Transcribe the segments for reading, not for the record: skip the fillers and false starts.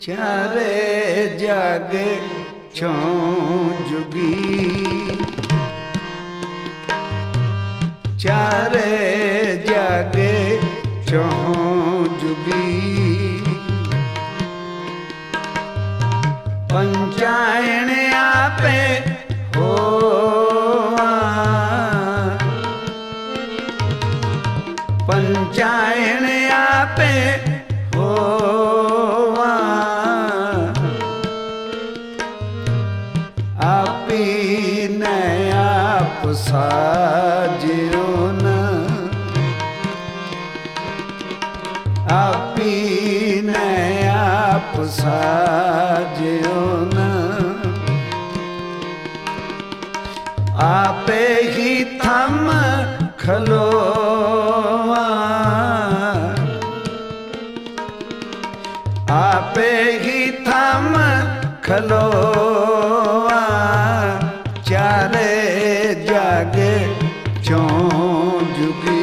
चारे जग छौं जुगी, चारे जग छौं जुगी। पंचायन आपे होवा, पंचायन आपे होवा। आपी ने आप साजियो न, आपी ने आप साजियो न। आपे ही थम खलोवा, आपे ही थम खलोवा। चारे जग छौं जुगी,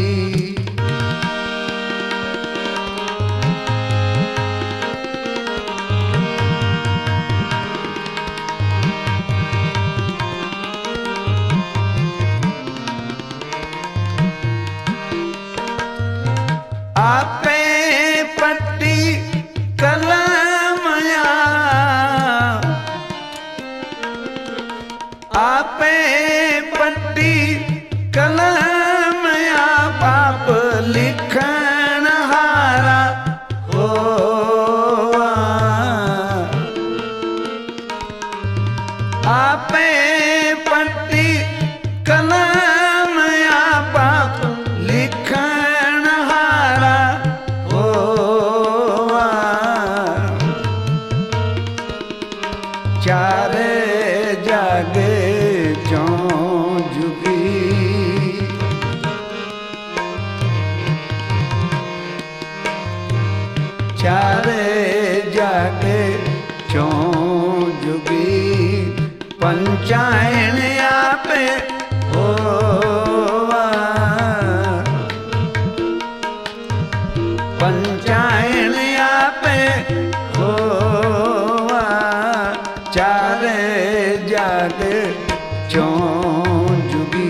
आपे पट्टी कलमया, आपे पट्टी कलमया। पाप लिखन हारा होवा, आपे पट्टी कलमया। पाप लिखन हारा होवा। चारे जग छौं जुगी, चारे जग छौं जुगी। पंचायन आपे होवा, पंचायन आपे होवा। चारे जग छौं जुगी,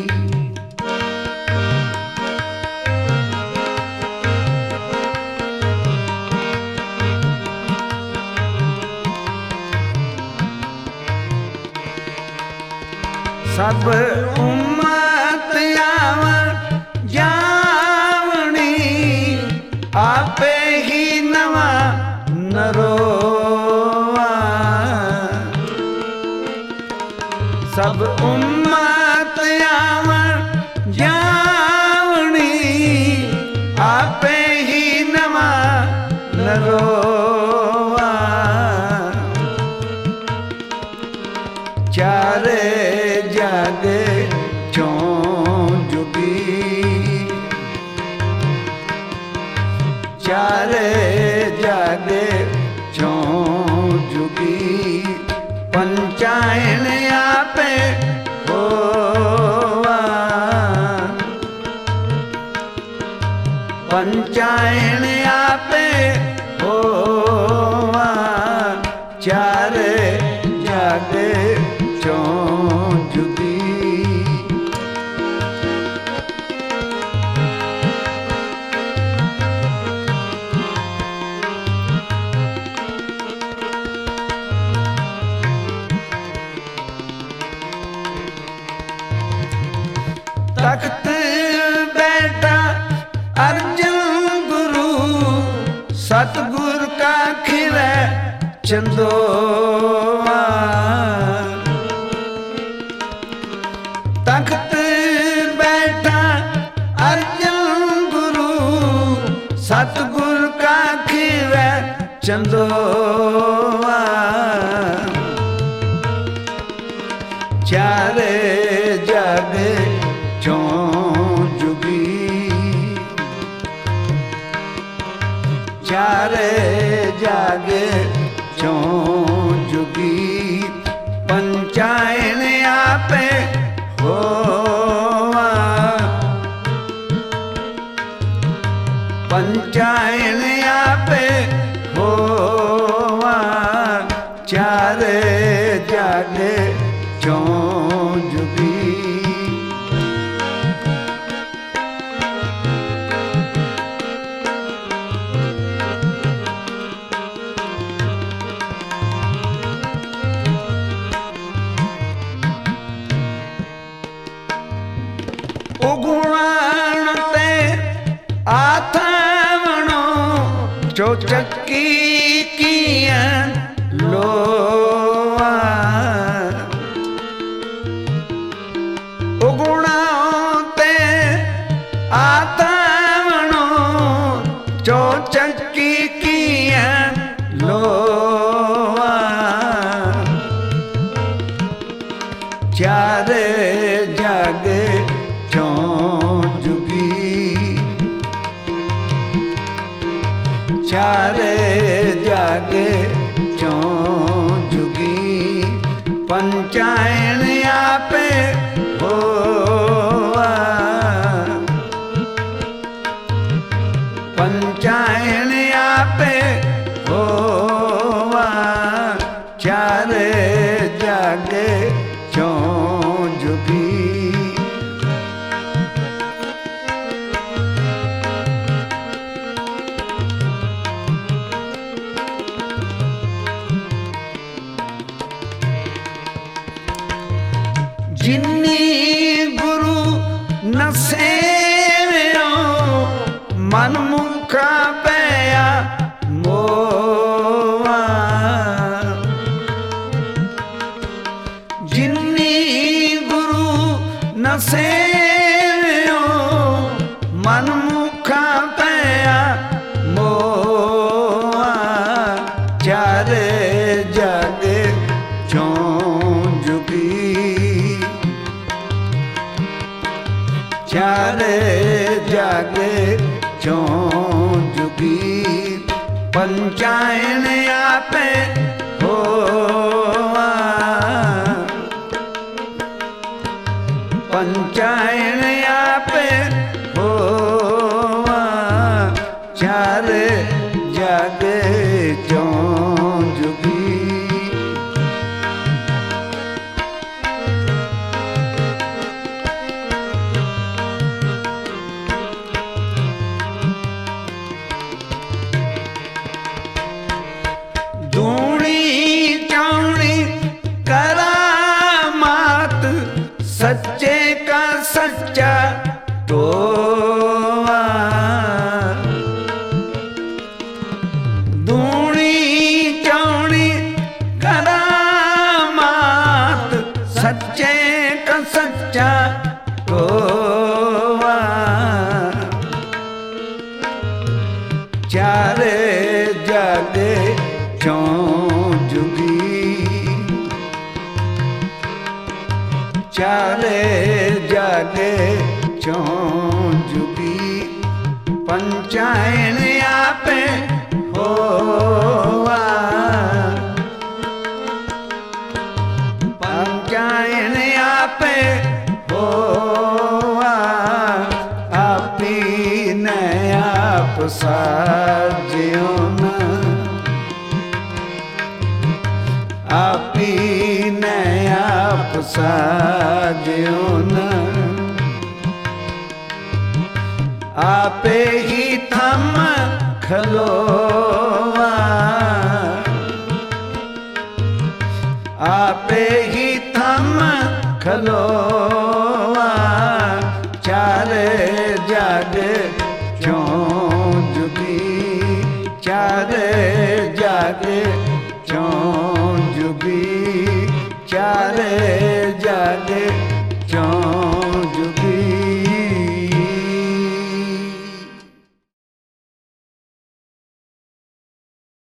सब उम्मत आवन जावनी। आपे ही नवा नरोवा, सब उम्मत आवन जावनी। आपे ही नवा नरोवा। चारे जग छौं जुगी, चारे जग छौं जुगी। पंचायन आपे होवा, पंचायन आपे होवा। चारे जग छौं जुगी, तख्त बैठा अर्जन गुरु। सतगुर का खिरै चंदोवा, तख्त बैठा अर्जन गुरु। सतगुर का खिरै चंदोवा। चारे जग छौं जुगी, चारे जग छौं जुगी। पंचायन आपे होवा, पंचायन आपे हो जागे चौं जुगी। उगुण ते आथावणो चौचक्की कीअं लोआ। उगुण ते आथावणो चौचक्की कीअं लोआ। चार जागे चौं जुगी। चार जागे चौं जुगी। पंचायन आपे होआ। पंचायन आपे होआ। चार जागे चौं जुगी। जिन्नी गुरु न सेवियो मन मुखा पया मोआ। जिन्नी गुरु न सेवियो मन मुखा पया मोआ। चार जागे चौं जुगी। चार जागे चौं जुगी। पंचायन आपे होआ। पंचायन आपे होआ। चार जागे चौं जुगी। सच्चे का सच्चा टोआ। दूनी चौड़ी करामात सच्चे का सच्चा टोआ। चार जागे चौं जुगी। चार जागे चौं जुगी। पंचायन आपे होआ। पंचायन आपे होआ। आपी ने आप साजियो न। आपी ने आप साजियो न। आपे ही थम खलोआ। आपे ही थम खलोआ। चार जागे चौं जुगी। चार जागे चौं जुगी। चार जागे